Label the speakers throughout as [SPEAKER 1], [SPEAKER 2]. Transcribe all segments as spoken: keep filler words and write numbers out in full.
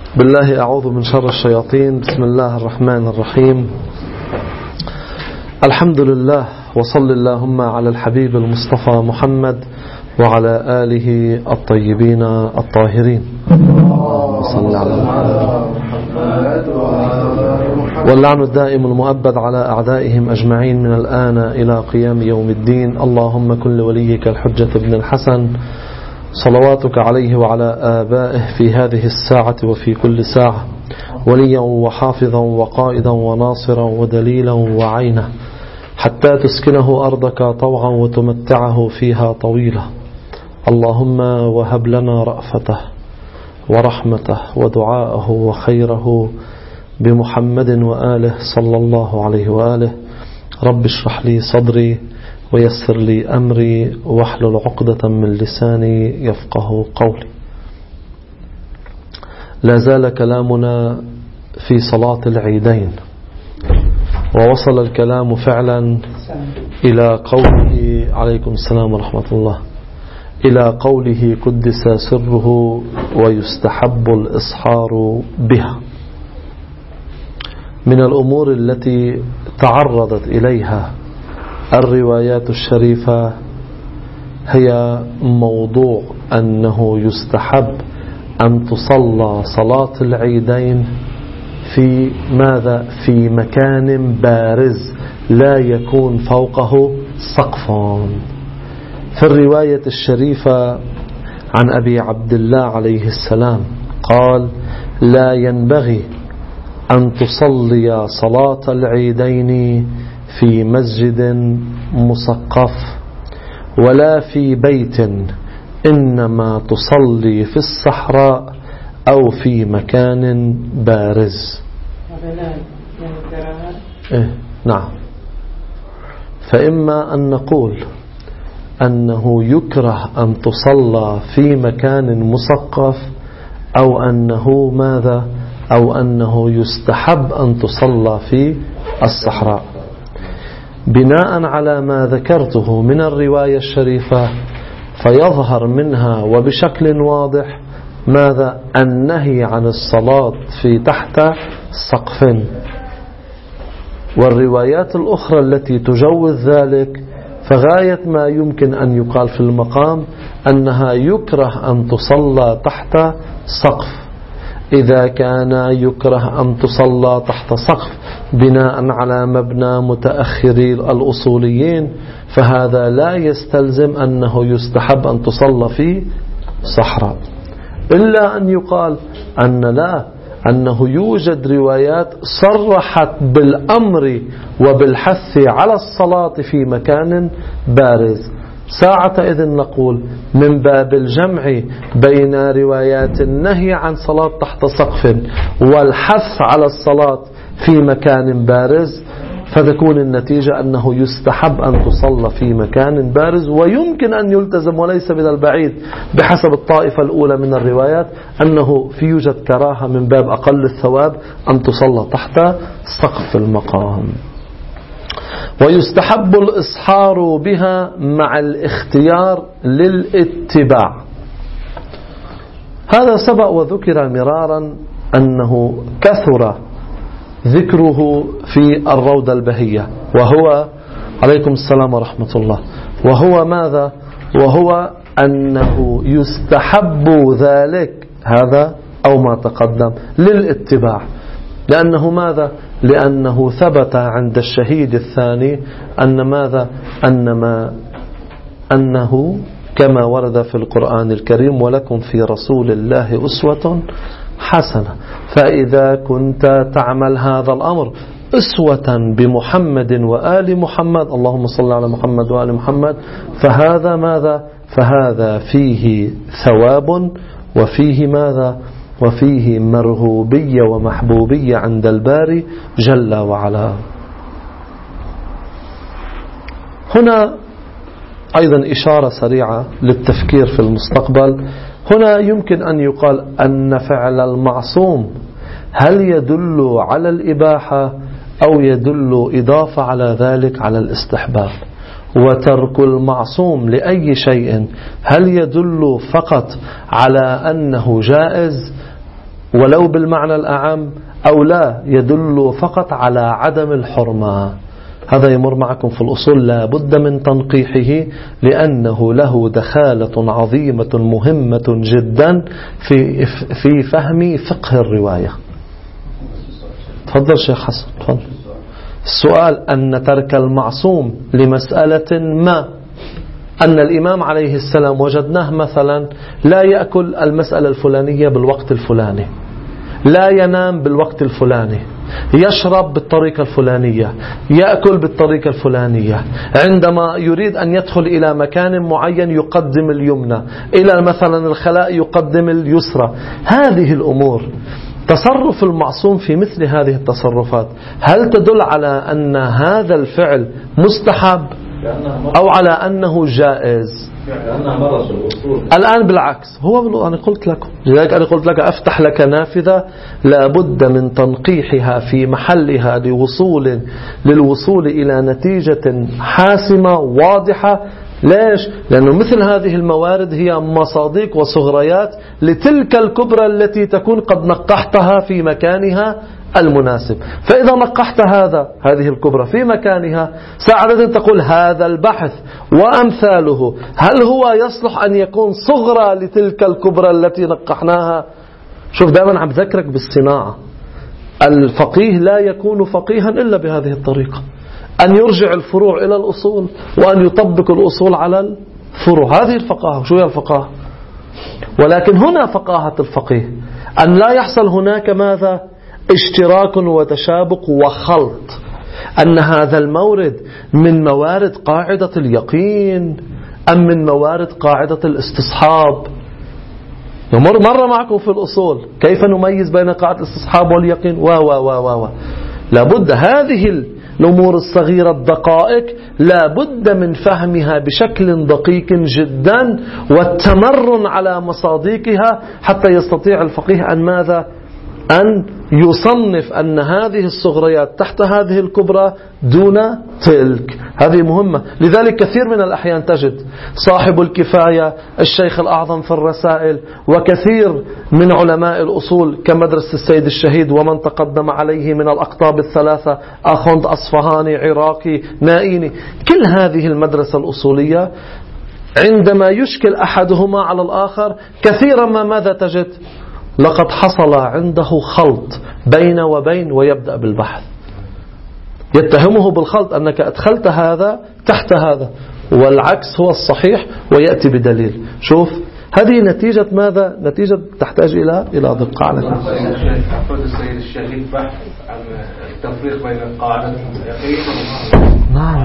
[SPEAKER 1] بالله أعوذ من شر الشياطين. بسم الله الرحمن الرحيم. الحمد لله، وصل اللهم على الحبيب المصطفى محمد وعلى آله الطيبين الطاهرين. صل على محمد. واللعن الدائم المؤبد على أعدائهم أجمعين من الآن إلى قيام يوم الدين. اللهم كن لوليك الحجة ابن الحسن صلواتك عليه وعلى آبائه في هذه الساعة وفي كل ساعة وليا وحافظا وقائدا وناصرا ودليلا وعينا، حتى تسكنه أرضك طوعا وتمتعه فيها طويلا. اللهم وهب لنا رأفته ورحمته ودعاءه وخيره بمحمد وآله صلى الله عليه وآله. رب اشرح لي صدري ويسر لي أمري واحلل عقدة من لساني يفقه قولي. لا زال كلامنا في صلاة العيدين، ووصل الكلام فعلا إلى قوله عليكم السلام ورحمة الله إلى قوله قدس سره ويستحب الإصحار بها. من الأمور التي تعرضت إليها الروايات الشريفة هي موضوع أنه يستحب أن تصلى صلاة العيدين في ماذا؟ في مكان بارز لا يكون فوقه سقف. في الرواية الشريفة عن أبي عبد الله عليه السلام قال: لا ينبغي أن تصلي صلاة العيدين في مسجد مسقف ولا في بيت، إنما تصلي في الصحراء أو في مكان بارز. إيه نعم. فإما أن نقول أنه يكره أن تصلى في مكان مسقف، أو أنه ماذا أو أنه يستحب أن تصلى في الصحراء. بناء على ما ذكرته من الرواية الشريفة فيظهر منها وبشكل واضح ماذا؟ النهي عن الصلاة في تحت سقف. والروايات الأخرى التي تجوز ذلك فغاية ما يمكن أن يقال في المقام أنها يكره أن تصلى تحت سقف. إذا كان يكره أن تصلى تحت سقف بناء على مبنى متأخري الأصوليين، فهذا لا يستلزم أنه يستحب أن تصلى في صحراء، إلا أن يقال أن لا أنه يوجد روايات صرحت بالأمر وبالحث على الصلاة في مكان بارز. ساعة إذن نقول من باب الجمع بين روايات النهي عن صلاة تحت سقف والحث على الصلاة في مكان بارز، فتكون النتيجة أنه يستحب أن تصلى في مكان بارز، ويمكن أن يلتزم وليس من البعيد بحسب الطائفة الأولى من الروايات أنه في يوجد كراهة من باب أقل الثواب أن تصلى تحت سقف المقام. ويستحب الإصحار بها مع الاختيار للاتباع. هذا سبق وذكر مرارا أنه كثر ذكره في الروضة البهية، وهو عليكم السلام ورحمة الله وهو ماذا؟ وهو أنه يستحب ذلك هذا أو ما تقدم للاتباع. لأنه ماذا؟ لأنه ثبت عند الشهيد الثاني أن ماذا؟ أنما أنه كما ورد في القرآن الكريم: ولكم في رسول الله أسوة حسنة. فإذا كنت تعمل هذا الأمر أسوة بمحمد وآل محمد، اللهم صل على محمد وآل محمد، فهذا ماذا؟ فهذا فيه ثواب وفيه ماذا؟ وفيه مرغوبية ومحبوبية عند الباري جل وعلا. هنا أيضا إشارة سريعة للتفكير في المستقبل. هنا يمكن أن يقال أن فعل المعصوم هل يدل على الإباحة أو يدل إضافة على ذلك على الاستحباب؟ وترك المعصوم لأي شيء هل يدل فقط على أنه جائز ولو بالمعنى الأعم أو لا يدل فقط على عدم الحرمة. هذا يمر معكم في الأصول، لا بد من تنقيحه لأنه له دخالة عظيمة مهمة جدا في في فهم فقه الرواية. تفضل شيخ حسن. تفضل. السؤال أن ترك المعصوم لمسألة ما، أن الإمام عليه السلام وجدناه مثلا لا يأكل المسألة الفلانية بالوقت الفلاني، لا ينام بالوقت الفلاني، يشرب بالطريقة الفلانية، يأكل بالطريقة الفلانية، عندما يريد أن يدخل إلى مكان معين يقدم اليمنى، إلى مثلا الخلاء يقدم اليسرى. هذه الأمور تصرف المعصوم في مثل هذه التصرفات هل تدل على أن هذا الفعل مستحب أو على أنه جائز؟ الآن بالعكس، هو أنا قلت لكم، لذلك أنا قلت لك أفتح لك نافذة لابد من تنقيحها في محلها لوصول للوصول إلى نتيجة حاسمة واضحة. ليش؟ لأنه مثل هذه الموارد هي مصادق وصغريات لتلك الكبرى التي تكون قد نقحتها في مكانها المناسب. فإذا نقحت هذا هذه الكبرى في مكانها ساعدة تقول هذا البحث وأمثاله هل هو يصلح أن يكون صغرى لتلك الكبرى التي نقحناها؟ شوف دائما عم ذكرك بالصناعة. الفقيه لا يكون فقيها إلا بهذه الطريقة، أن يرجع الفروع إلى الأصول وأن يطبق الأصول على الفروع. هذه الفقاهة. شو هي الفقاهة؟ ولكن هنا فقاهة الفقيه أن لا يحصل هناك ماذا؟ اشتراك وتشابك وخلط، أن هذا المورد من موارد قاعدة اليقين أم من موارد قاعدة الاستصحاب. يمر مرة معكم في الأصول كيف نميز بين قاعدة الاستصحاب واليقين و و و و لابد هذه الأمور الصغيرة الدقائق لابد من فهمها بشكل دقيق جدا والتمرن على مصادقها حتى يستطيع الفقيه أن ماذا؟ أن يصنف أن هذه الصغريات تحت هذه الكبرى دون تلك. هذه مهمة. لذلك كثير من الأحيان تجد صاحب الكفاية، الشيخ الأعظم في الرسائل، وكثير من علماء الأصول كمدرسة السيد الشهيد ومن تقدم عليه من الأقطاب الثلاثة، أخوند أصفهاني، عراقي، نائيني، كل هذه المدرسة الأصولية عندما يشكل أحدهما على الآخر كثيرا ما ماذا تجد؟ لقد حصل عنده خلط بين وبين ويبدأ بالبحث. يتهمه بالخلط أنك أدخلت هذا تحت هذا والعكس هو الصحيح ويأتي بدليل. شوف هذه نتيجة ماذا؟ نتيجة تحتاج إلى إلى دقة على كل.
[SPEAKER 2] أفرد السيد الشهيد بحث عن التفريق بين القاعدة اليقين
[SPEAKER 1] نعم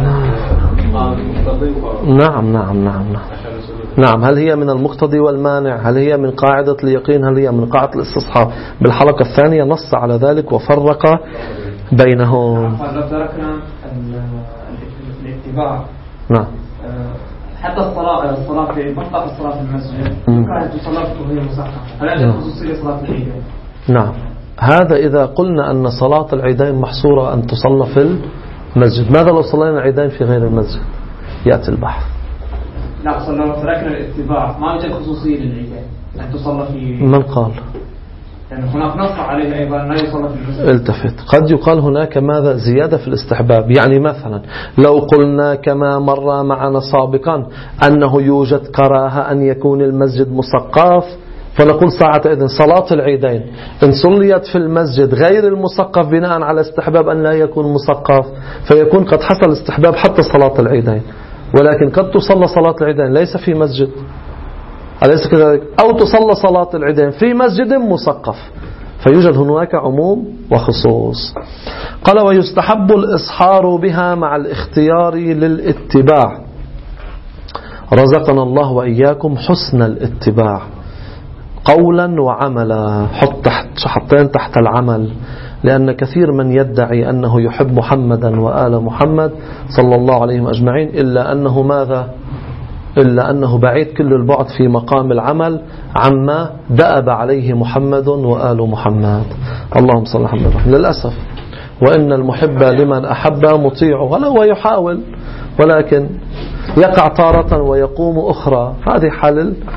[SPEAKER 1] نعم نعم نعم نعم نعم. هل هي من المقتضي والمانع؟ هل هي من قاعدة اليقين؟ هل هي من قاعدة الاستصحاب؟ بالحلقة الثانية نص على ذلك وفرق بينهم.
[SPEAKER 3] لو تركنا الاتباع
[SPEAKER 1] نعم
[SPEAKER 3] حتى الصلاة الصلاة في منطقة الصلاة في المسجد كانت تصلى وهي مساحة، هل هذا خصوصية صلاة العيدين؟
[SPEAKER 1] نعم. هذا إذا قلنا أن صلاة العيدين محصورة أن تصلى في المسجد. ماذا لو صلينا العيدين في غير المسجد؟ يأتي البحث.
[SPEAKER 3] لا صلى لو تركنا الاتباع ما يوجد خصوصية للعيدين أن تصلى في.
[SPEAKER 1] من قال؟
[SPEAKER 3] يعني هناك نص عليه أيضا لا يصلى في المسجد.
[SPEAKER 1] التفت. قد يقال هناك ماذا؟ زيادة في الاستحباب. يعني مثلا لو قلنا كما مر معنا سابقا أنه يوجد كراهة أن يكون المسجد مسقف، فنقول ساعتئذ صلاة العيدين إن صليت في المسجد غير المسقف بناء على استحباب أن لا يكون مسقف فيكون قد حصل استحباب حتى صلاة العيدين. ولكن قد تصلى صلاة العيدين ليس في مسجد، أليس كذلك؟ أو تصلى صلاة العيدين في مسجد مسقف، فيوجد هناك عموم وخصوص. قال ويستحب الإصحار بها مع الاختيار للاتباع. رزقنا الله وإياكم حسن الاتباع قولا وعملا. حط تحت حطين تحت العمل، لأن كثير من يدعي أنه يحب محمدا وآل محمد صلى الله عليه أجمعين إلا أنه ماذا؟ إلا أنه بعيد كل البعد في مقام العمل عما دأب عليه محمد وآل محمد. اللهم صل على محمد. للأسف وإن المحب لمن أحب مطيع، ولو يحاول ولكن يقع تارة ويقوم أخرى. هذه حال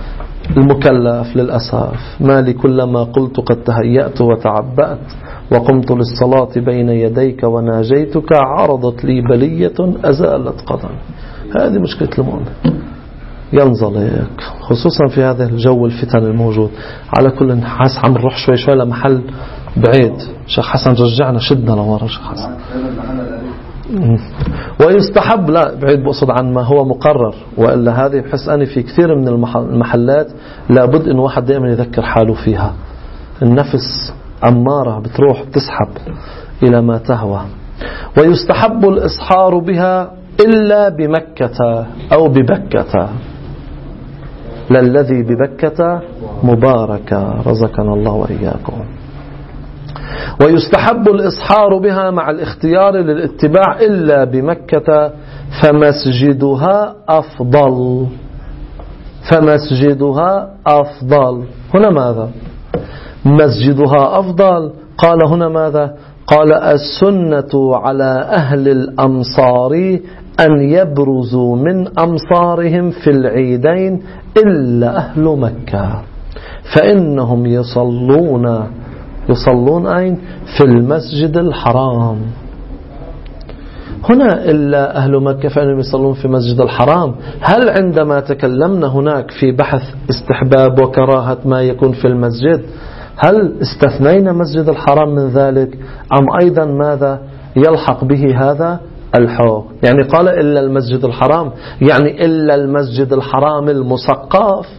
[SPEAKER 1] المكلف للأسف مالي كلما قلت قد تهيأت وتعبأت وقمت للصلاة بين يديك وناجيتك عرضت لي بلية أزالت قدم. هذه مشكلة المؤمن، ينزلق خصوصا في هذا الجو الفتن الموجود. على كل حاس عم نروح شوي شوي لمحل بعيد. شيخ حسن رجعنا شدنا لورا شيخ حسن. ويستحب، لا بعيد بقصد عن ما هو مقرر، وإلا هذه بحس أنا في كثير من المحلات لابد إن واحد دائما يذكر حاله فيها. النفس أمارة بتروح بتسحب إلى ما تهوى. ويستحب الإصحار بها إلا بمكة أو ببكة، للذي ببكة مباركة رزقنا الله وإياكم. ويستحب الإصحار بها مع الاختيار للاتباع إلا بمكة فمسجدها أفضل. فمسجدها أفضل هنا ماذا؟ مسجدها أفضل. قال هنا ماذا؟ قال السنة على أهل الأمصار أن يبرزوا من أمصارهم في العيدين إلا أهل مكة فإنهم يصلون يصلون أين؟ في المسجد الحرام. هنا إلا أهل مكة فإنهم يصلون في مسجد الحرام. هل عندما تكلمنا هناك في بحث استحباب وكراهة ما يكون في المسجد هل استثنينا مسجد الحرام من ذلك أم أيضا ماذا يلحق به هذا الحكم؟ يعني قال إلا المسجد الحرام يعني إلا المسجد الحرام المسقف،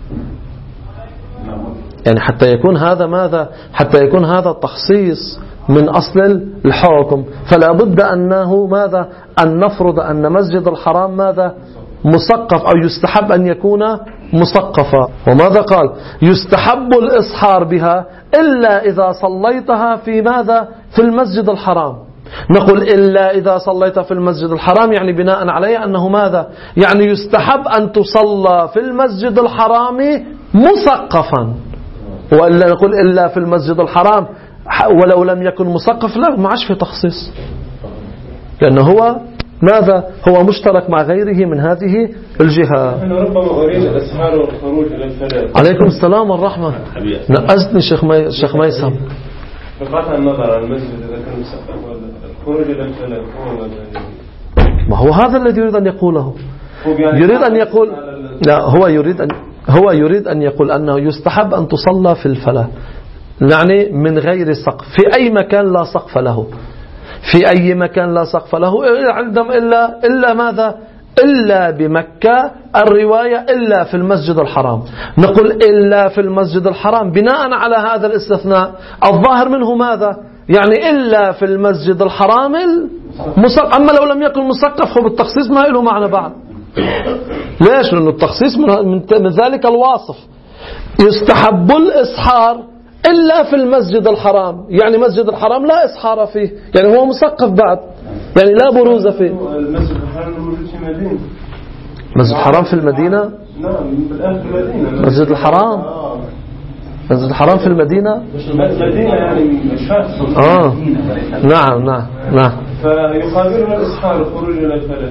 [SPEAKER 1] يعني حتى يكون هذا ماذا؟ حتى يكون هذا التخصيص من أصل الحكم. فلا بد أنه ماذا؟ أن نفرض أن مسجد الحرام ماذا؟ مسقف أو يستحب أن يكون مسقفا. وماذا قال؟ يستحب الإصحار بها إلا إذا صليتها في ماذا؟ في المسجد الحرام. نقول إلا إذا صليت في المسجد الحرام يعني بناء عليه أنه ماذا؟ يعني يستحب أن تصلى في المسجد الحرام مسقفا، وإلا نقول إلا في المسجد الحرام ولو لم يكن مسقف لا ما عادش في تخصيص، لأنه هو ماذا؟ هو مشترك مع غيره من هذه الجهة.
[SPEAKER 2] ربما أريد الإسحار والخروج إلى الفلاة.
[SPEAKER 1] عليكم السلام والرحمة. نقصني شيخ مي... شيخ ميسم.
[SPEAKER 2] بقطع النظر عن المسجد إذا كان مسقف ولا الخروج إلى الفلاة هو
[SPEAKER 1] ما هو هذا الذي يريد أن يقوله. يريد أن يقول لا هو يريد أن هو يريد أن يقول أنه يستحب أن تصلى في الفلاة، يعني من غير سقف، في أي مكان لا سقف له، في أي مكان لا سقف له عندما إلا إلا ماذا؟ إلا بمكة. الرواية إلا في المسجد الحرام. نقول إلا في المسجد الحرام بناء على هذا الاستثناء الظاهر منه ماذا؟ يعني إلا في المسجد الحرام المسقف. أما لو لم يكن مسقف هو بالتخصيص ما له معنى بعد. ليش؟ لأن التخصيص من, من ذلك الواصف. يستحب الإصحار إلا في المسجد الحرام، يعني مسجد الحرام لا إصحار فيه، يعني هو مسقف بعد، يعني لا بروز فيه.
[SPEAKER 2] المسجد الحرام موجود في المدينة.
[SPEAKER 1] مسجد الحرام في المدينة؟
[SPEAKER 2] نعم بالآن في المدينة.
[SPEAKER 1] مسجد الحرام مسجد الحرام في المدينة؟
[SPEAKER 2] المدينة يعني مش فاهم.
[SPEAKER 1] آه نعم نعم نعم.
[SPEAKER 2] فيقابلنا الإصحار الخروج إلى الفلاة.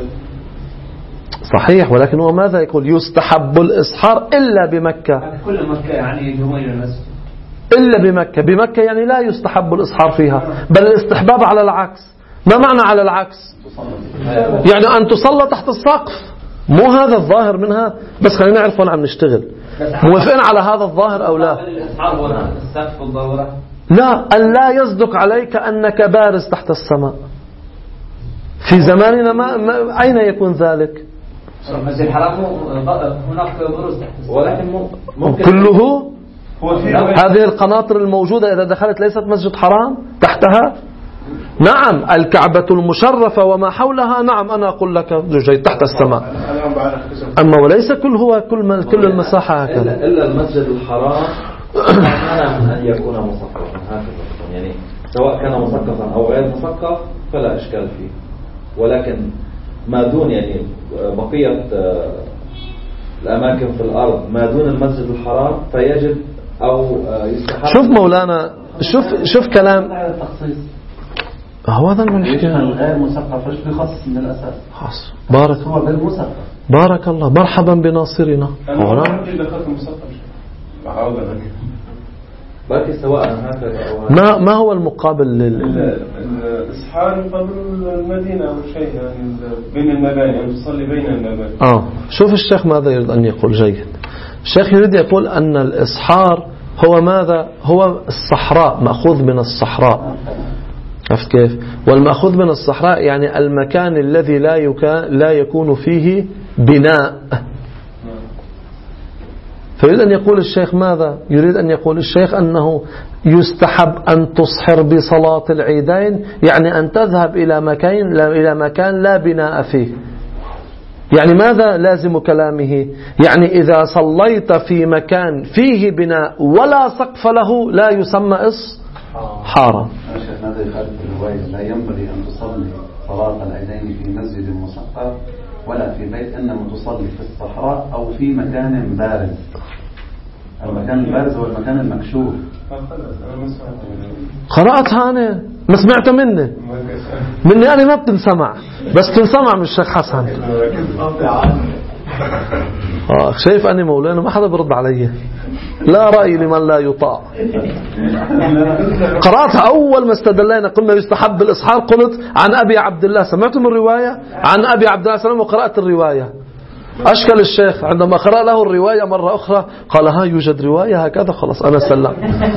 [SPEAKER 1] صحيح، ولكن هو ماذا يقول؟ يستحب الإصحار إلا بمكة.
[SPEAKER 3] كل مكة يعني جميل المسجد
[SPEAKER 1] إلا بمكة. بمكة يعني لا يستحب الإصحار فيها، بل الاستحباب على العكس. ما معنى على العكس؟ يعني أن تصلى تحت السقف، مو هذا الظاهر منها؟ بس خلينا نعرف وين عم نشتغل. موافقين على هذا الظاهر أو لا؟ لا، أن لا يصدق عليك أنك بارز تحت السماء. في زماننا ما, ما أين يكون ذلك؟
[SPEAKER 3] المسجد الحرام هناك بروز تحت السماء، ولكن ممكن
[SPEAKER 1] كله هذه القناطر الموجودة إذا دخلت ليست مسجد حرام تحتها. نعم الكعبة المشرفة وما حولها، نعم أنا أقول لك جيد تحت السماء، أما وليس كل هو كل كل المساحة هكذا.
[SPEAKER 4] إلا المسجد الحرام مانع من أن يكون مسقفا هكذا، يعني سواء كان مسقفا أو غير مسقف فلا إشكال فيه، ولكن ما دون يعني بقية الأماكن في الأرض ما دون المسجد الحرام فيجب أو يستحب.
[SPEAKER 1] شوف مولانا، شوف شوف كلام هو هذا المشكلة.
[SPEAKER 5] غير مسقف ايش بيخصص من الأساس؟
[SPEAKER 1] خاص بارك
[SPEAKER 5] هو غير مسقف
[SPEAKER 1] بارك الله، مرحبا بناصرنا. ما ما هو المقابل لل
[SPEAKER 2] الإصحار قبل المدينة أو شيء يعني بين المباني أو تصلي بين المباني.
[SPEAKER 1] آه شوف الشيخ ماذا يريد أن يقول. جيد. الشيخ يريد يقول أن الإصحار هو ماذا؟ هو الصحراء، مأخوذ من الصحراء. عرفت كيف؟ والمأخوذ من الصحراء يعني المكان الذي لا يكون لا يكون فيه بناء. فيريد أن يقول الشيخ ماذا؟ يريد أن يقول الشيخ أنه يستحب أن تصحر بصلاة العيدين، يعني أن تذهب إلى مكان إلى مكان لا بناء فيه. يعني ماذا لازم كلامه؟ يعني إذا صليت في مكان فيه بناء ولا سقف له لا يسمى إصحارا.
[SPEAKER 5] ماذا يخالف الرواية؟ لا ينبغي أن تصلي صلاة العيدين في مسجد مسقف ولا في بيت، إنما تصلي في الصحراء أو في مكان بارز. المكان البارز هو المكان المكشوف.
[SPEAKER 1] قرأتها أنا، ما سمعت مني مني أنا ما بتنسمع، بس تنسمع من الشيخ حسن. آه شايف أنا مولانا ما حدا برد علي، لا رأي لمن لا يطاع. قرأتها أول ما استدلينا قلنا يستحب الإصحار، قلت عن أبي عبد الله، سمعتم الرواية عن أبي عبد الله سلام وقرأت الرواية. أشكل الشيخ عندما قرأ له الرواية مرة أخرى قال ها يوجد رواية هكذا، خلاص أنا سلم.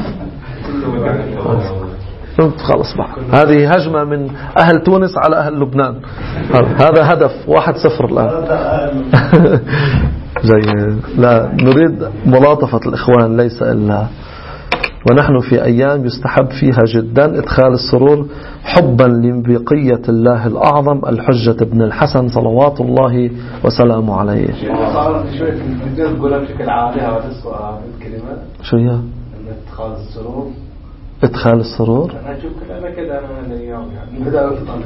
[SPEAKER 1] خلاص بقى هذه هجمة من أهل تونس على أهل لبنان، هذا هدف واحد صفر الآن. زي لا نريد ملاطفة الإخوان ليس إلا، ونحن في أيام يستحب فيها جدا إدخال السرور حبا لبقية الله الأعظم الحجة ابن الحسن صلوات الله وسلامه عليه. شو هي؟
[SPEAKER 2] إدخال السرور.
[SPEAKER 1] إدخال السرور.
[SPEAKER 2] أنا أشوف كلامه كده أنا من اليوم يعني بدأ أفضل.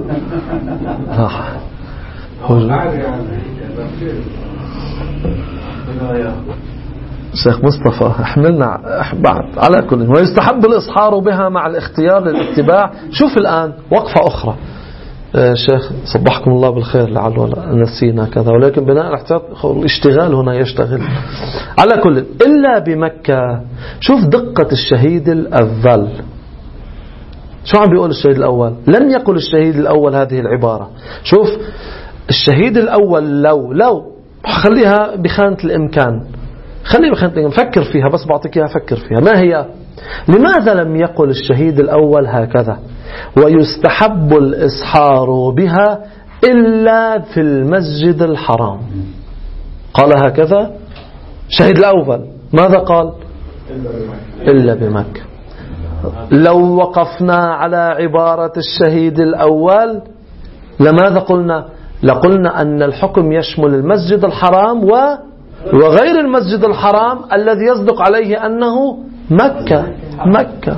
[SPEAKER 1] شيخ مصطفى احملنا بعد على كل. ويستحب الإصحار بها مع الاختيار للاتباع. شوف الآن وقفة أخرى. شيخ صبحكم الله بالخير، لعله نسينا كذا، ولكن بناء الاحتياط الاشتغال هنا يشتغل. على كل إلا بمكة. شوف دقة الشهيد الأول. شو عم بيقول الشهيد الأول؟ لم يقل الشهيد الأول هذه العبارة. شوف الشهيد الأول لو لو خليها بخانة الإمكان، خليها بخانة الإمكان، فكر فيها، بس بعطيك إياها فكر فيها. ما هي؟ لماذا لم يقل الشهيد الأول هكذا ويستحب الإصحار بها إلا في المسجد الحرام؟ قال هكذا الشهيد الأول. ماذا قال؟ إلا بمكة. لو وقفنا على عبارة الشهيد الأول لماذا قلنا؟ لقلنا أن الحكم يشمل المسجد الحرام و وغير المسجد الحرام الذي يصدق عليه أنه مكة. مكة.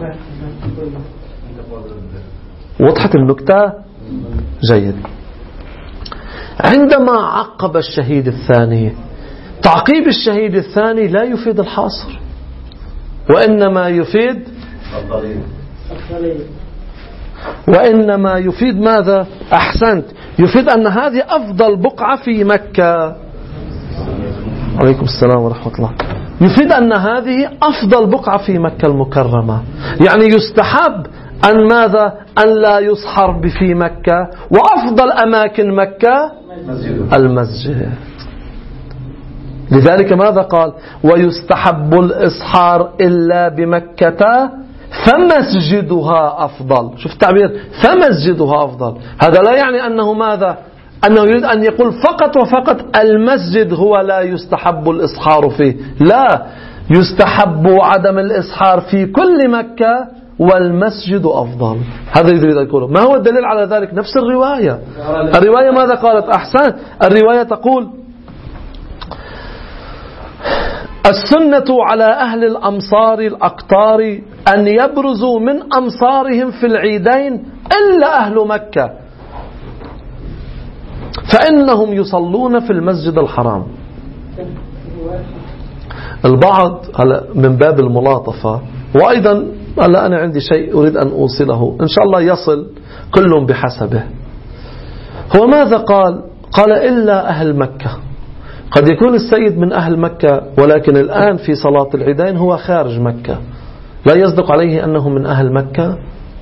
[SPEAKER 1] وضحت النكتة؟ جيد. عندما عقب الشهيد الثاني، تعقيب الشهيد الثاني لا يفيد الحصر، وإنما يفيد وإنما يفيد ماذا؟ أحسنت، يفيد أن هذه أفضل بقعة في مكة. عليكم السلام ورحمة الله. يفيد أن هذه أفضل بقعة في مكة المكرمة. يعني يستحب أن ماذا؟ أن لا يصحر في مكة، وأفضل أماكن مكة المسجد. لذلك ماذا قال؟ ويستحب الإصحار إلا بمكة فمسجدها أفضل. شوف التعبير، فمسجدها أفضل. هذا لا يعني أنه ماذا؟ أنه يريد أن يقول فقط وفقط المسجد هو لا يستحب الإصحار فيه. لا، يستحب عدم الإصحار في كل مكة والمسجد أفضل. هذا يريد أن يقوله. ما هو الدليل على ذلك؟ نفس الرواية. الرواية ماذا قالت؟ أحسن، الرواية تقول السنة على أهل الأمصار الأقطار أن يبرزوا من أمصارهم في العيدين إلا أهل مكة فإنهم يصلون في المسجد الحرام. البعض هلا من باب الملاطفة، وأيضا هلا أنا عندي شيء أريد أن أوصله إن شاء الله يصل كل بحسبه. هو ماذا قال؟ قال إلا أهل مكة. قد يكون السيد من أهل مكة ولكن الآن في صلاة العيدين هو خارج مكة، لا يصدق عليه أنه من أهل مكة.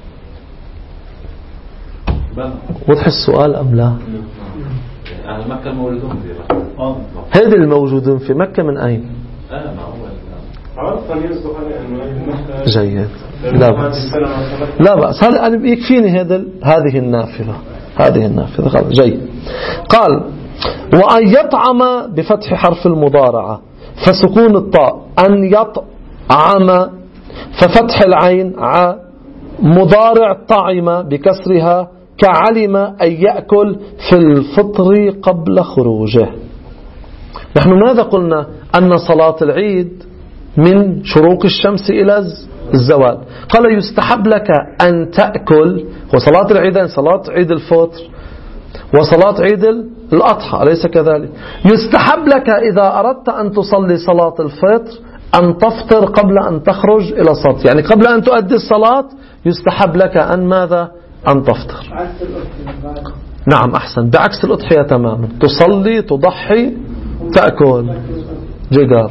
[SPEAKER 1] وضح السؤال أم لا؟
[SPEAKER 4] أهل مكة الموجودون في
[SPEAKER 1] هذه الموجودون في مكة من أين؟ جيد، لا بأس لا بأس هذا يكفيني. هذا هذه النافذة هذه النافذة خلاص. جيد. قال وأن يطعم بفتح حرف المضارعة فسكون الطاء، أن يطعم ففتح العين ع، مضارع طعم بكسرها كعلم أن يأكل في الفطر قبل خروجه. نحن ماذا قلنا؟ أن صلاة العيد من شروق الشمس إلى الزوال. قال يستحب لك أن تأكل، وصلاة العيدين صلاة عيد الفطر وصلاة عيد الأضحى أليس كذلك؟ يستحب لك إذا أردت أن تصلي صلاة الفطر أن تفطر قبل أن تخرج إلى الصلاة، يعني قبل أن تؤدي الصلاة يستحب لك أن ماذا؟ أن تفطر. نعم أحسن، بعكس الأضحية تماما، تصلي تضحي تأكل جدار.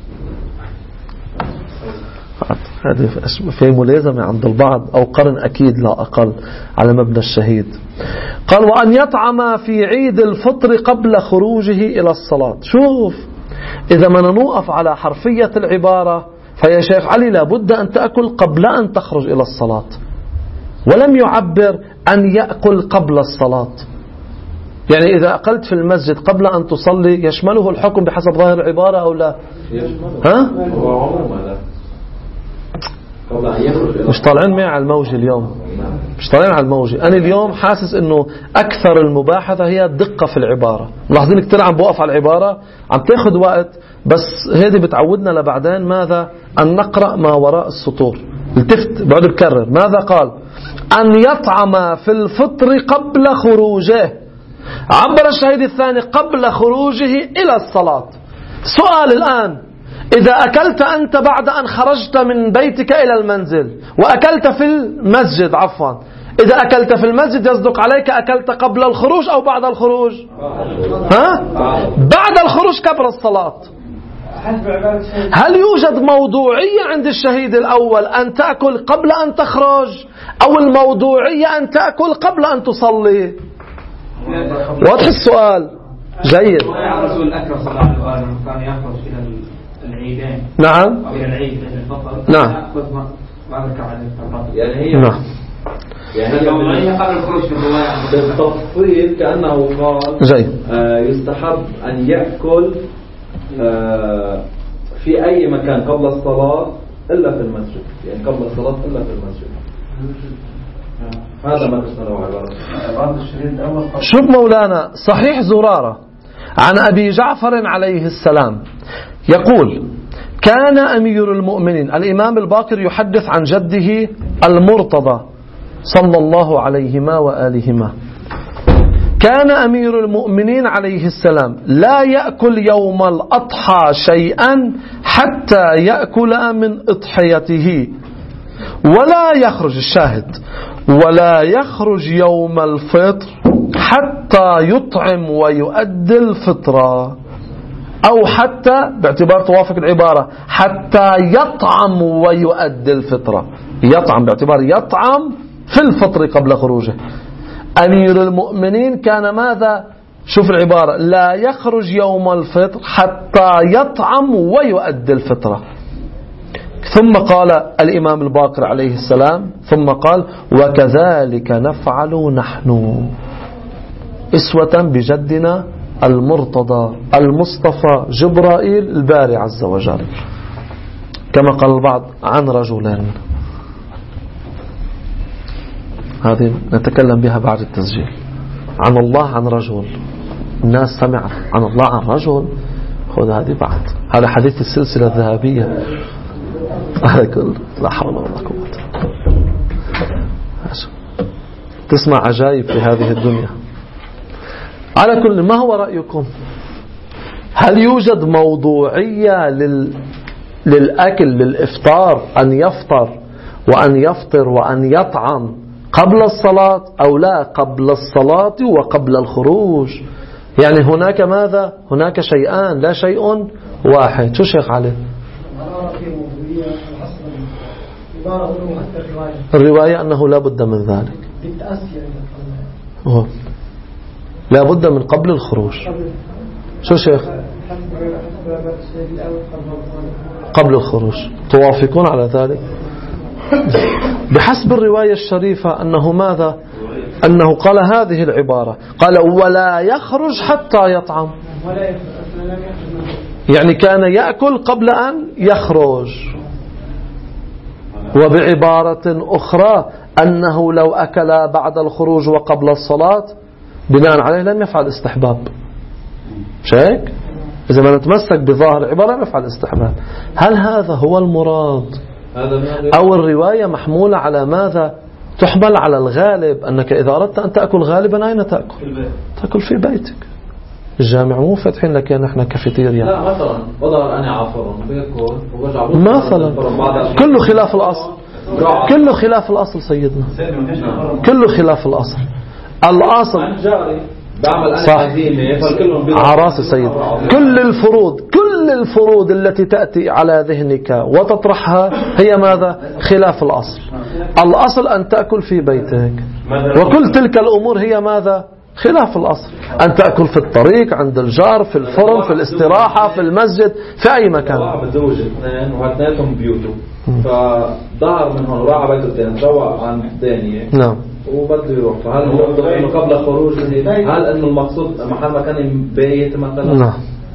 [SPEAKER 1] هذه في ملازمة عند البعض أو قرن أكيد لا أقل على مبنى الشهيد. قال وأن يطعم في عيد الفطر قبل خروجه إلى الصلاة. شوف إذا ما نوقف على حرفية العبارة فيا شيخ علي لابد أن تأكل قبل أن تخرج إلى الصلاة، ولم يعبر أن يأكل قبل الصلاة. يعني إذا أكلت في المسجد قبل أن تصلي يشمله الحكم بحسب ظاهر العبارة أو لا؟ ها؟ مش طالعين معي على الموجة اليوم، مش طالعين على الموجة. أنا اليوم حاسس إنه أكثر المباحثة هي الدقة في العبارة. ملاحظين كتير عم بوقف على العبارة، عم تاخد وقت، بس هذه بتعودنا لبعدين ماذا؟ أن نقرأ ما وراء السطور. التفت بعد بكرر ماذا قال؟ أن يطعم في الفطر قبل خروجه. عبر الشهيد الثاني قبل خروجه إلى الصلاة. سؤال الآن، إذا أكلت أنت بعد أن خرجت من بيتك إلى المنزل وأكلت في المسجد، عفوا إذا أكلت في المسجد يصدق عليك أكلت قبل الخروج أو بعد الخروج؟ ها؟ بعد الخروج قبل الصلاة. هل يوجد موضوعية عند الشهيد الأول أن تأكل قبل أن تخرج، أو الموضوعية أن تأكل قبل أن تصلي؟ واضح السؤال؟ جيد.
[SPEAKER 3] الرسول الأكرم صلى الله عليه وسلم كان يخرج إلى العيدين.
[SPEAKER 1] نعم.
[SPEAKER 3] أو إلى العيد إلى الفطر.
[SPEAKER 1] نعم.
[SPEAKER 4] يعني هي.
[SPEAKER 1] نعم.
[SPEAKER 4] يعني
[SPEAKER 3] الموضوعية قبل الخروج في الرواية.
[SPEAKER 4] بالتفصيل كأنه قال.
[SPEAKER 1] جيد.
[SPEAKER 4] آه يستحب أن يأكل آه في أي مكان قبل الصلاة إلا في المسجد، يعني قبل الصلاة إلا في المسجد. هذا ما تسمعه عبارة.
[SPEAKER 1] شوف مولانا، صحيح زرارة عن أبي جعفر عليه السلام يقول كان أمير المؤمنين، الإمام الباقر يحدث عن جده المرتضى صلى الله عليهما وآلهما، كان أمير المؤمنين عليه السلام لا يأكل يوم الأضحى شيئا حتى يأكل من أضحيته، ولا يخرج، الشاهد، ولا يخرج يوم الفطر حتى يطعم ويؤدي الفطرة، أو حتى باعتبار توافق العبارة حتى يطعم ويؤدي الفطرة، يطعم باعتبار يطعم في الفطر قبل خروجه. أمير المؤمنين كان ماذا؟ شوف العبارة، لا يخرج يوم الفطر حتى يطعم ويؤدي الفطرة. ثم قال الإمام الباقر عليه السلام، ثم قال وكذلك نفعل نحن إسوة بجدنا المرتضى المصطفى جبرائيل الباري عز وجل، كما قال البعض عن رجلين. هذه نتكلم بها بعد التسجيل. عن الله عن رجل، الناس سمعت عن الله عن رجل، خذ هذه بعد. هذا حديث السلسلة الذهبية. لا حول ولا قوة. تسمع عجائب في هذه الدنيا. على كل، ما هو رأيكم؟ هل يوجد موضوعية لل... للأكل للإفطار، أن يفطر وأن يفطر وأن يطعم قبل الصلاة، أو لا قبل الصلاة وقبل الخروج؟ يعني هناك ماذا؟ هناك شيئان لا شيء واحد. شو شيخ علي؟ الرواية أنه لا بد من ذلك، لا بد من قبل الخروج. شو شيخ؟ قبل الخروج. توافقون على ذلك؟ بحسب الرواية الشريفة أنه ماذا؟ أنه قال هذه العبارة، قال ولا يخرج حتى يطعم، يعني كان يأكل قبل أن يخرج. وبعبارة أخرى أنه لو أكل بعد الخروج وقبل الصلاة بناء عليه لم يفعل استحباب. شايك؟ إذا ما نتمسك بظاهر العبارة لم يفعل استحباب. هل هذا هو المراد؟ أو الرواية محمولة على ماذا؟ تحمل على الغالب، أنك إذا أردت أن تأكل غالبا أين تأكل؟ تأكل في بيتك. الجامع مو فاتحين لك نحن كافيتيريا.
[SPEAKER 4] لا مثلا بضل أنا عفرهم بياكل وبرجع
[SPEAKER 1] مثلا كله خلاف الأصل، كله خلاف الأصل سيدنا، كله خلاف الأصل. الأصل
[SPEAKER 4] بعمل أنا عزيمة فالكلهم
[SPEAKER 1] عراس سيد. كل الفروض كل الفروض التي تأتي على ذهنك وتطرحها هي ماذا؟ خلاف الأصل. الأصل أن تأكل في بيتك، وكل تلك الأمور هي ماذا؟ خلاف الأصل. أن تأكل في الطريق، عند الجار، في الفرن، في الاستراحة، في المسجد، في أي مكان.
[SPEAKER 4] واحد بتزوج اثنين وهاتناتهم بيوته، فظهر من هون راح بيته الثاني روق عن الثانية
[SPEAKER 1] نعم
[SPEAKER 4] وبده يروح. فهل هو انه قبل الخروج، هل انه المقصود محل ما كان بيت مثلا؟
[SPEAKER 1] نعم.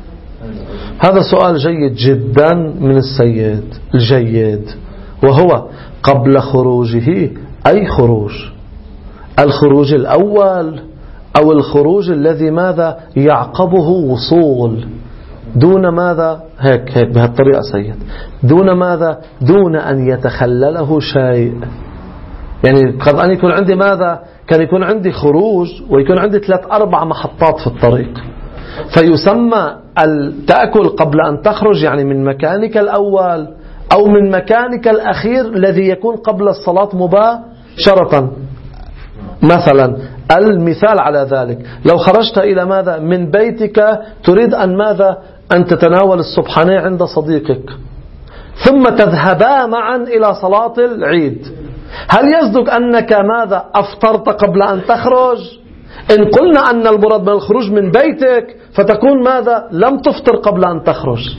[SPEAKER 1] هذا سؤال جيد جدا من السيد الجيد، وهو قبل خروجه أي خروج؟ الخروج الأول أو الخروج الذي ماذا يعقبه وصول، دون ماذا؟ هيك هيك بهالطريقة سيد، دون ماذا؟ دون أن يتخلله شيء. يعني قد أن يكون عندي ماذا؟ كان يكون عندي خروج ويكون عندي ثلاث أربع محطات في الطريق، فيسمى التأكل قبل أن تخرج يعني من مكانك الأول أو من مكانك الأخير الذي يكون قبل الصلاة مباشرة. مثلا المثال على ذلك، لو خرجت إلى ماذا؟ من بيتك تريد أن ماذا؟ أن تتناول الصبحانية عند صديقك، ثم تذهبا معا إلى صلاة العيد. هل يصدق أنك ماذا؟ أفطرت قبل أن تخرج؟ إن قلنا أن المراد من الخروج من بيتك فتكون ماذا؟ لم تفطر قبل أن تخرج.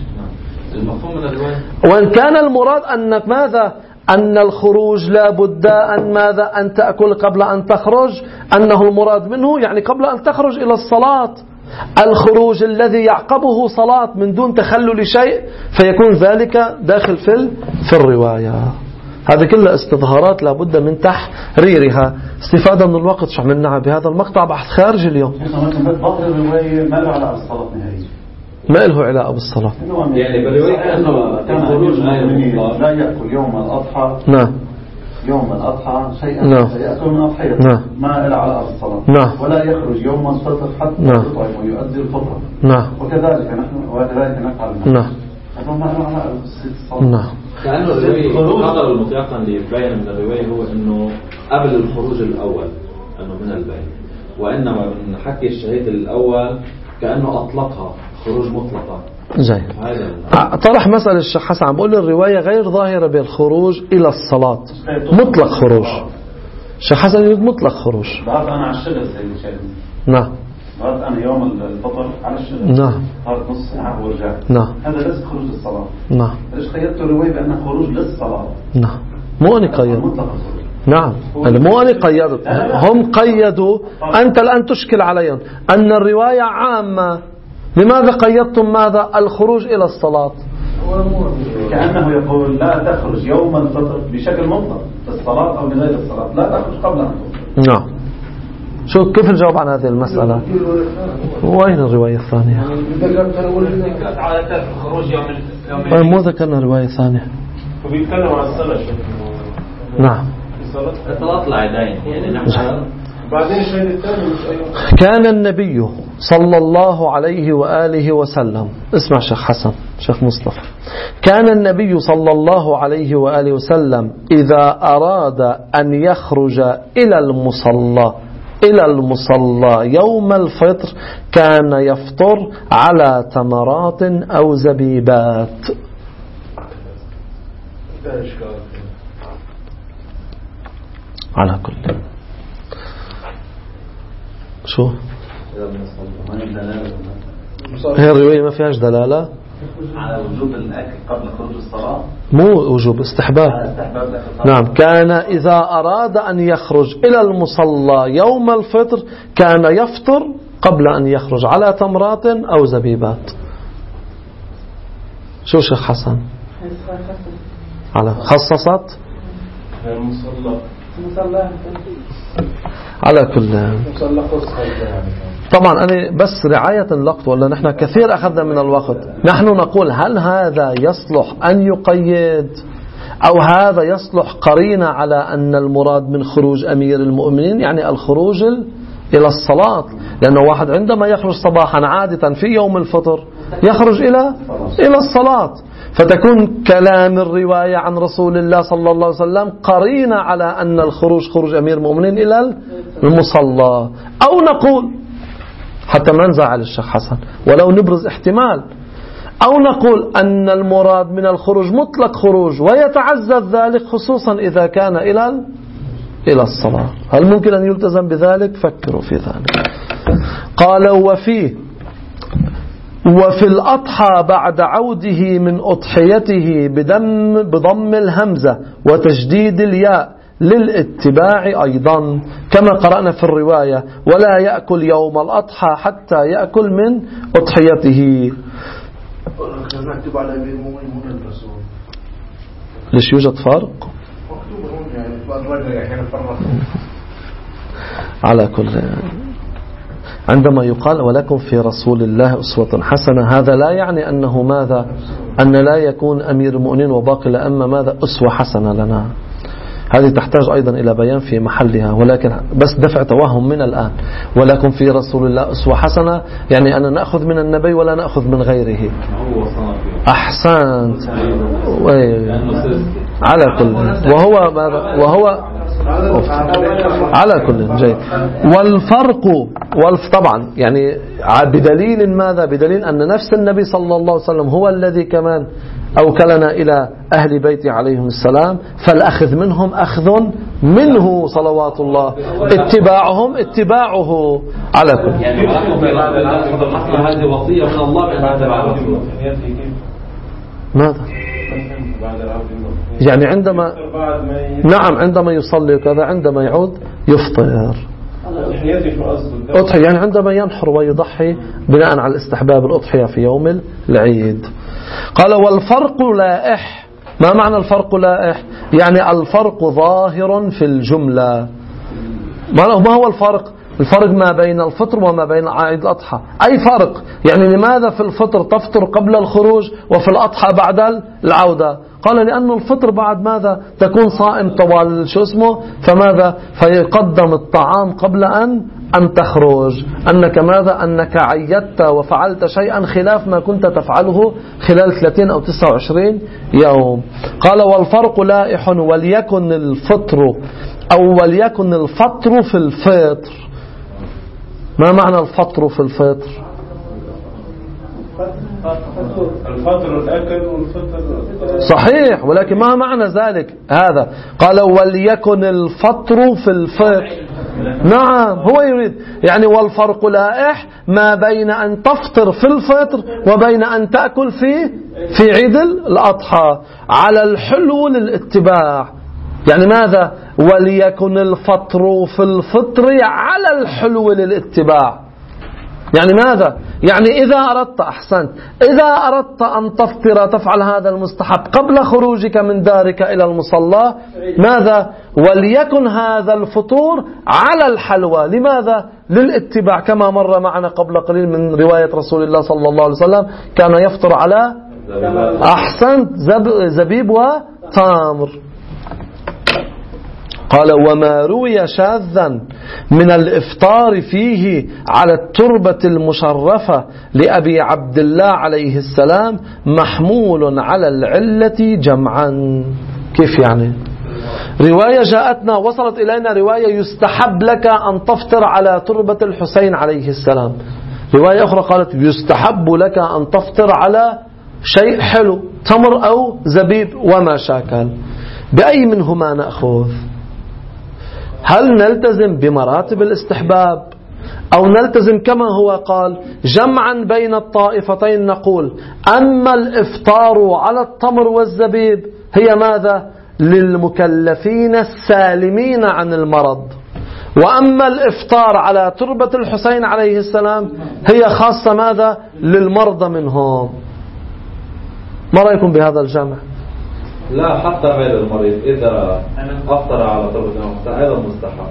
[SPEAKER 1] وإن كان المراد أنك ماذا؟ أن الخروج لا بد أن ماذا؟ أن تأكل قبل أن تخرج، أنه المراد منه يعني قبل أن تخرج إلى الصلاة، الخروج الذي يعقبه صلاة من دون تخلل شيء، فيكون ذلك داخل في في الرواية. هذه كلها استظهارات لابد من تحريرها. استفادة من الوقت شو عملنا بهذا المقطع بحث خارج اليوم.
[SPEAKER 5] ما له علاقة بالصلاة نهائيا،
[SPEAKER 1] ما له علاقة بالصلاة.
[SPEAKER 4] يعني بالرواية كأنه
[SPEAKER 5] كان خروج لا يأكل يوم الأضحى.
[SPEAKER 1] نعم.
[SPEAKER 5] يوم الأضحى شيئا
[SPEAKER 1] نعم.
[SPEAKER 5] يأكل من أضحيته.
[SPEAKER 1] نعم.
[SPEAKER 5] ما له علاقة بالصلاة.
[SPEAKER 1] نعم.
[SPEAKER 5] ولا يخرج يوم الفطر حتى
[SPEAKER 1] نعم.
[SPEAKER 5] يطعم ويؤدي الفطر.
[SPEAKER 1] نعم.
[SPEAKER 5] وكذلك نحن وكذلك نفعل.
[SPEAKER 1] نعم.
[SPEAKER 5] هذا ما له علاقة بالصلاة.
[SPEAKER 1] نعم.
[SPEAKER 4] كأنه الرواية خطر المطلقا اللي يبين من الرواية هو إنه قبل الخروج الأول إنه من البيت، وإنما من حكي الشهيد الأول كأنه أطلقها خروج مطلقة.
[SPEAKER 1] جيد. طرح مسألة الشيخ حسن عم بقول الرواية غير ظاهرة بالخروج إلى الصلاة، مطلق خروج. الشيخ حسن يريد مطلق خروج.
[SPEAKER 5] بعد أنا على الشغل سيدي شاهد.
[SPEAKER 1] نعم.
[SPEAKER 5] بعد أنا يوم الفطر على الشغل.
[SPEAKER 1] نعم.
[SPEAKER 5] بعد نص ساعة ورجع.
[SPEAKER 1] نعم.
[SPEAKER 5] هذا ليس خروج للصلاة.
[SPEAKER 1] نعم.
[SPEAKER 5] ليش قيدت الرواية بأنه خروج للصلاة؟
[SPEAKER 1] نعم. مو أنا قيد.
[SPEAKER 5] مطلق الخروج.
[SPEAKER 1] نعم. مو أنا قيدت، هم قيدوا. أنت الآن تشكل عليهم أن الرواية عامة. لماذا قيدتم ماذا؟ الخروج إلى الصلاة.
[SPEAKER 5] كأنه يقول لا تخرج يوم الفطر بشكل مطلق للصلاة أو لغير الصلاة، لا تخرج قبل أن تفطر.
[SPEAKER 1] نعم. شو كيف الجواب عن هذه المسألة؟ وين الرواية الثانية؟ مو ذكرنا رواية ثانية.
[SPEAKER 2] وبيتكلم عن الصلاة.
[SPEAKER 1] نعم.
[SPEAKER 4] الصلاة العيدين يعني نحن
[SPEAKER 2] بعدين الشهيد الثاني مش أيوة.
[SPEAKER 1] كان النبي صلى الله عليه وآله وسلم، اسمع شيخ حسن شيخ مصطفى، كان النبي صلى الله عليه وآله وسلم إذا أراد أن يخرج إلى المصلى إلى المصلى يوم الفطر كان يفطر على تمرات أو زبيبات. على كل شو هي الرواية ما فيهاش دلالة
[SPEAKER 5] على وجوب الأكل قبل خروج الصلاة،
[SPEAKER 1] مو وجوب، استحباب. نعم، كان إذا أراد أن يخرج إلى المصلى يوم الفطر كان يفطر قبل أن يخرج على تمرات أو زبيبات. شو شيخ حسن؟ على خصصت
[SPEAKER 2] المصلى
[SPEAKER 1] على كل. طبعا أنا بس رعاية الوقت، ولا نحن كثير أخذنا من الوقت. نحن نقول هل هذا يصلح أن يقيد أو هذا يصلح قرينة على أن المراد من خروج أمير المؤمنين يعني الخروج إلى الصلاة، لأنه واحد عندما يخرج صباحا عادة في يوم الفطر يخرج إلى إلى الصلاة، فتكون كلام الرواية عن رسول الله صلى الله عليه وسلم قرينة على أن الخروج خروج أمير المؤمنين إلى المصلى. أو نقول حتى ما نزعل الشيخ حسن ولو نبرز احتمال، أو نقول أن المراد من الخروج مطلق خروج ويتعزز ذلك خصوصا إذا كان إلى إلى الصلاة. هل ممكن أن يلتزم بذلك؟ فكروا في ذلك. قال وفيه وفي الأضحى بعد عوده من أضحيته بدم بضم الهمزة وتشديد الياء للاتباع أيضا كما قرأنا في الرواية، ولا يأكل يوم الأضحى حتى يأكل من أضحيته.
[SPEAKER 2] نكتب على أمير المؤمنين الرسول.
[SPEAKER 1] ليش يوجد فرق؟ على كل. عندما يقال ولكم في رسول الله أسوة حسنة، هذا لا يعني أنه ماذا؟ أن لا يكون أمير المؤمنين وباقي الأئمة ماذا؟ أسوة حسنة لنا. هذه تحتاج أيضا إلى بيان في محلها، ولكن بس دفع توهم من الآن. ولكم في رسول الله أسوة حسنة يعني أن نأخذ من النبي ولا نأخذ من غيره. أحسنت. على كل. وهو ماذا؟ وهو على كل جيد. والفرق والف طبعا يعني بدليل ماذا؟ بدليل أن نفس النبي صلى الله عليه وسلم هو الذي كمان أوكلنا إلى أهل بيته عليهم السلام، فالأخذ منهم أخذ منه صلوات الله، اتباعهم اتباعه. على كل.
[SPEAKER 4] يعني هذه وصية من الله بأن تتبعه.
[SPEAKER 1] ماذا؟ يعني عندما نعم عندما يصلي وكذا عندما يعود يفطر. أضحية يعني عندما ينحر ويضحي بناء على الاستحباب الأضحية في يوم العيد. قال والفرق لائح. ما معنى الفرق لائح؟ يعني الفرق ظاهر في الجملة. ما هو الفرق؟ الفرق ما بين الفطر وما بين عيد الأضحى. أي فرق؟ يعني لماذا في الفطر تفطر قبل الخروج وفي الأضحى بعد العودة؟ قال لأن الفطر بعد ماذا؟ تكون صائم طوال شو اسمه، فماذا؟ فيقدم الطعام قبل أن أن تخرج، أنك ماذا؟ أنك عيدت وفعلت شيئا خلاف ما كنت تفعله خلال ثلاثين أو تسعة وعشرين يوم. قال والفرق لائح وليكن الفطر أو وليكن الفطر في الفطر. ما معنى الفطر في الفطر؟
[SPEAKER 2] الفطر الأكل والفطر
[SPEAKER 1] صحيح، ولكن ما معنى ذلك هذا؟ قال وليكن الفطر في الفطر. نعم هو يريد يعني والفرق لائح ما بين أن تفطر في الفطر وبين أن تأكل في في عيد الأضحى على الحلو للاتباع. يعني ماذا؟ وليكن الفطر في الفطر على الحلو للاتباع. يعني ماذا؟ يعني إذا أردت أحسنت إذا أردت أن تفطر تفعل هذا المستحب قبل خروجك من دارك إلى المصلى، ماذا؟ وليكن هذا الفطور على الحلوى. لماذا؟ للاتباع، كما مر معنا قبل قليل من رواية رسول الله صلى الله عليه وسلم كان يفطر على أحسنت زبيب وتمر. قال وما روي شاذا من الإفطار فيه على التربة المشرفة لأبي عبد الله عليه السلام محمول على العلة جمعا. كيف يعني؟ رواية جاءتنا وصلت إلينا رواية يستحب لك أن تفطر على تربة الحسين عليه السلام. رواية أخرى قالت يستحب لك أن تفطر على شيء حلو، تمر أو زبيب وما شاكل. بأي منهما نأخذ؟ هل نلتزم بمراتب الاستحباب أو نلتزم كما هو قال جمعا بين الطائفتين؟ نقول أما الإفطار على التمر والزبيب هي ماذا؟ للمكلفين السالمين عن المرض، وأما الإفطار على تربة الحسين عليه السلام هي خاصة ماذا؟ للمرضى منهم. ما رأيكم بهذا الجمع؟
[SPEAKER 4] لا، حتى غير المريض إذا أفطر على تربة الحسين أيضا مستحب.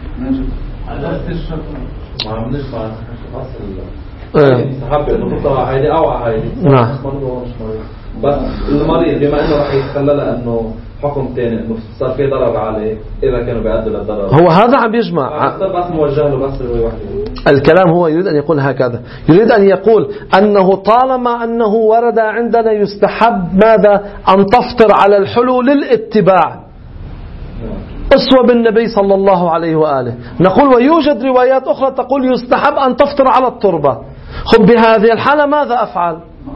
[SPEAKER 4] ما عم نسمع أصل مستحب إنه تفطر على هيدي أو على هيدي.
[SPEAKER 1] نعم.
[SPEAKER 4] بس المريض بما إنه راح يتخلى لأنه حكم تاني إنه صار في ضرر عليه إذا كانوا بيأدوا للضرر.
[SPEAKER 1] هو هذا عم يجمع
[SPEAKER 4] بس موجه له بس
[SPEAKER 1] الكلام. هو يريد أن يقول هكذا، يريد أن يقول أنه طالما أنه ورد عندنا يستحب ماذا؟ أن تفطر على الحلو للاتباع، أسوة بالنبي صلى الله عليه وآله. نقول ويوجد روايات أخرى تقول يستحب أن تفطر على التربة. خب بهذه الحالة ماذا أفعل؟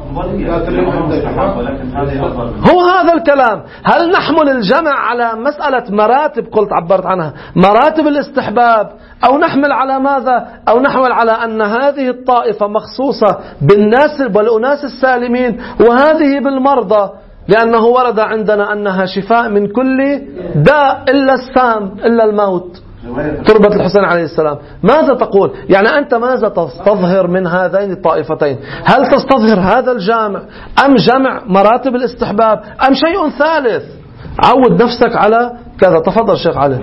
[SPEAKER 1] هو هذا الكلام. هل نحمل الجمع على مسألة مراتب قلت عبرت عنها مراتب الاستحباب، أو نحمل على ماذا؟ أو نحمل على أن هذه الطائفة مخصوصة بالناس والأناس السالمين وهذه بالمرضى، لأنه ورد عندنا أنها شفاء من كل داء إلا السام إلا الموت، تربة الحسين عليه السلام. ماذا تقول؟ يعني أنت ماذا تستظهر من هذين الطائفتين؟ هل تستظهر هذا الجامع أم جمع مراتب الاستحباب أم شيء ثالث؟ عود نفسك على كذا. تفضل شيخ علي.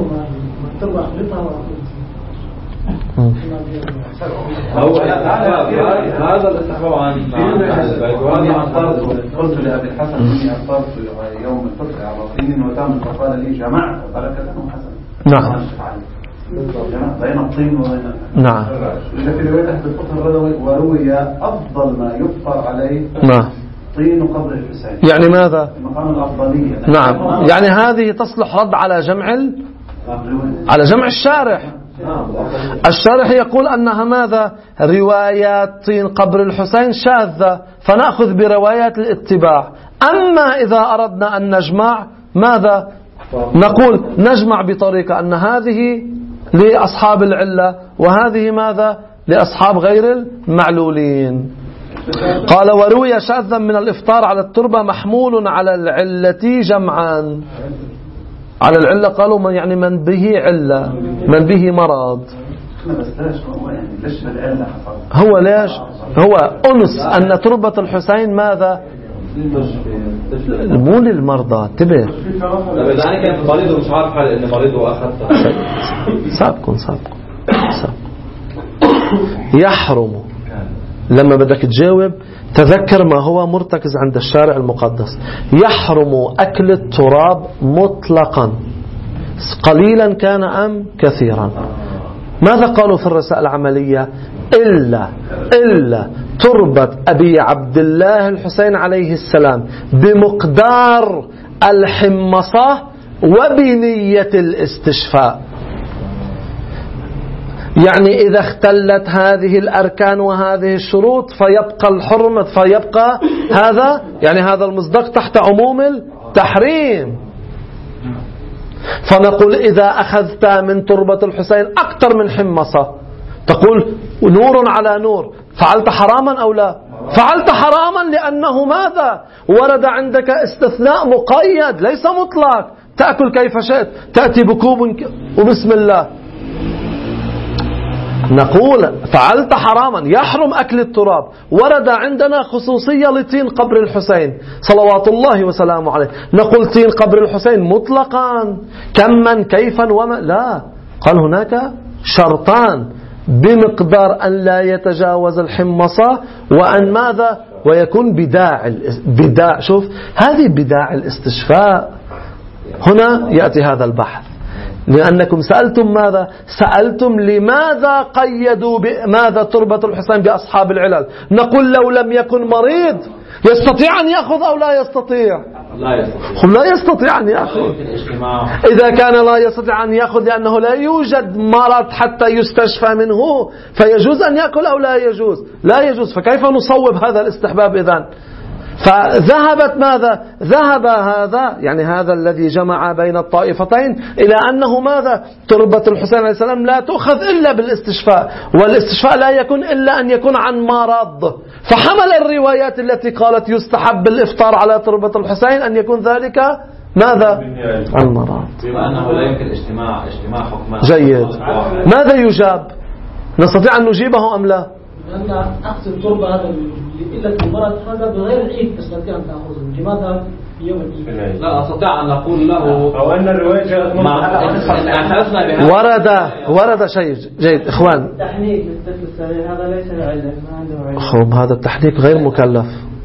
[SPEAKER 4] هذا الاستحباب عن
[SPEAKER 5] وهذه عن طرد. قلت لأبي الحسن إني أفطرت يوم الفطر على طين وتمر فقال لي جمعت وبركته حسن.
[SPEAKER 1] نعم.
[SPEAKER 5] بين الطين وبين
[SPEAKER 1] نعم.
[SPEAKER 5] إذا في رواية تحت الفطر وروي أفضل ما يفطر عليه
[SPEAKER 1] نعم
[SPEAKER 5] طين قبر الحسين.
[SPEAKER 1] يعني ماذا؟
[SPEAKER 5] مقام الأفضلية.
[SPEAKER 1] نعم. يعني هذه تصلح رد على جمع ال... على جمع الشارح. الشارح يقول أنها ماذا؟ روايات طين قبر الحسين شاذة، فنأخذ بروايات الاتباع. أما إذا أردنا أن نجمع ماذا؟ نقول نجمع بطريقة أن هذه لأصحاب العلة وهذه ماذا؟ لأصحاب غير المعلولين. قال وروي شاذا من الإفطار على التربة محمول على العلة جمعا. على العلة قالوا من يعني من به علة، من به مرض. هو ليش؟ هو أنس أن تربة الحسين ماذا؟ مو للمرضى. انتبه.
[SPEAKER 4] إذا أنا كان مريض ومش عارف حال إن مريض وأخذتها.
[SPEAKER 1] سابقون سابقون يحرم. لما بدك تجاوب تذكر ما هو مرتكز عند الشارع المقدس. يحرم أكل التراب مطلقا قليلا كان أم كثيرا. ماذا قالوا في الرسائل العملية؟ إلا إلا تربة أبي عبد الله الحسين عليه السلام بمقدار الحمصة وبنية الاستشفاء. يعني إذا اختلت هذه الأركان وهذه الشروط فيبقى الحرمة فيبقى هذا يعني هذا المصداق تحت عموم التحريم. فنقول إذا أخذت من تربة الحسين أكثر من حمصة تقول نور على نور، فعلت حراما أو لا؟ فعلت حراما، لأنه ماذا؟ ورد عندك استثناء مقيد ليس مطلق. تأكل كيف شئت، تأتي بكوب وبسم الله. نقول فعلت حراما، يحرم أكل التراب. ورد عندنا خصوصية لطين قبر الحسين صلوات الله وسلامه عليه. نقول طين قبر الحسين مطلقا كما كيفا وما لا، قال هناك شرطان بمقدار أن لا يتجاوز الحمصة وأن ماذا؟ ويكون بداع بداع. شوف هذه بداع الاستشفاء. هنا يأتي هذا البحث، لأنكم سألتم ماذا؟ سألتم لماذا قيدوا بماذا تربة الحسين بأصحاب العلل؟ نقول لو لم يكن مريض يستطيع أن يأخذ أو لا يستطيع؟
[SPEAKER 4] لا يستطيع
[SPEAKER 1] هم لا يستطيع أن يأخذ. إذا كان لا يستطيع أن يأخذ لأنه لا يوجد مرض حتى يستشفى منه فيجوز أن يأكل أو لا يجوز؟ لا يجوز. فكيف نصوب هذا الاستحباب إذن؟ فذهبت ماذا؟ ذهب هذا يعني هذا الذي جمع بين الطائفتين إلى أنه ماذا؟ تربة الحسين عليه السلام لا تؤخذ إلا بالاستشفاء، والاستشفاء لا يكون إلا أن يكون عن مرض. فحمل الروايات التي قالت يستحب الإفطار على تربة الحسين أن يكون ذلك ماذا؟ عن مرض.
[SPEAKER 4] بما أنه لا يمكن اجتماع اجتماع حكمان.
[SPEAKER 1] جيد. ماذا يجاب؟ نستطيع أن نجيبه أم لا؟
[SPEAKER 6] لأن أخذ التربة هذا إلا المرض هذا بغير العيد تستطيع أن تأخذه. لماذا في يوم العيد؟ لا أستطيع أن أقول له
[SPEAKER 2] أو أن الرواية جاءت
[SPEAKER 1] ورد ورد شيء جيد إخوان.
[SPEAKER 3] التحنيك بالطفل الصغير هذا ليس بعلة، ما عنده علة.
[SPEAKER 1] خب هذا التحنيك غير مكلف.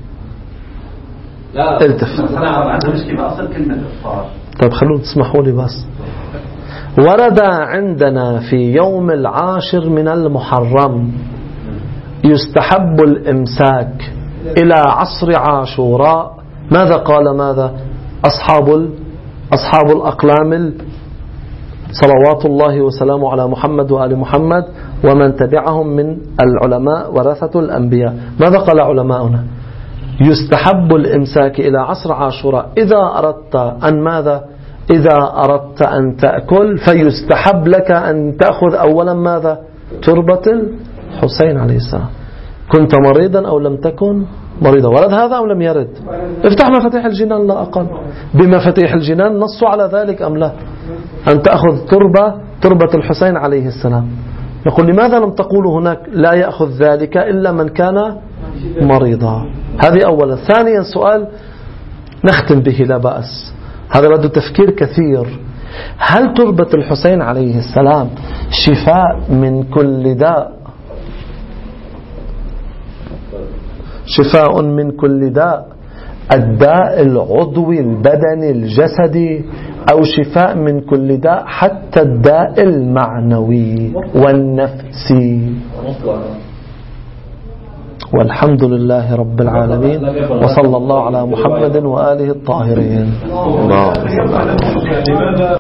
[SPEAKER 4] لا
[SPEAKER 1] التف.
[SPEAKER 5] عنده مشكلة أصل كلمة إفطار.
[SPEAKER 1] طيب خلونا تسمحوا لي بس. ورد عندنا في يوم العاشر من المحرم يستحب الإمساك إلى عصر عاشوراء. ماذا قال ماذا أصحاب أصحاب الأقلام صلوات الله وسلامه على محمد وآل محمد ومن تبعهم من العلماء ورثة الأنبياء؟ ماذا قال علماؤنا؟ يستحب الإمساك إلى عصر عاشوراء إذا أردت أن ماذا؟ إذا أردت أن تأكل فيستحب لك أن تأخذ أولا ماذا؟ تربة الحسين عليه السلام. كنت مريضا أو لم تكن مريضا. ورد هذا أو لم يرد؟ افتح مفاتيح الجنان لا أقل. بمفاتيح الجنان نصوا على ذلك أم لا؟ أن تأخذ تربة تربة الحسين عليه السلام. نقول لماذا لم تقولوا هناك لا يأخذ ذلك إلا من كان مريضا؟ هذه أولا. ثانيا سؤال نختم به لا بأس، هذا بده تفكير كثير. هل تربة الحسين عليه السلام شفاء من كل داء؟ شفاء من كل داء، الداء العضوي البدني الجسدي، أو شفاء من كل داء حتى الداء المعنوي والنفسي؟ والحمد لله رب العالمين، وصلى الله على محمد وآله الطاهرين.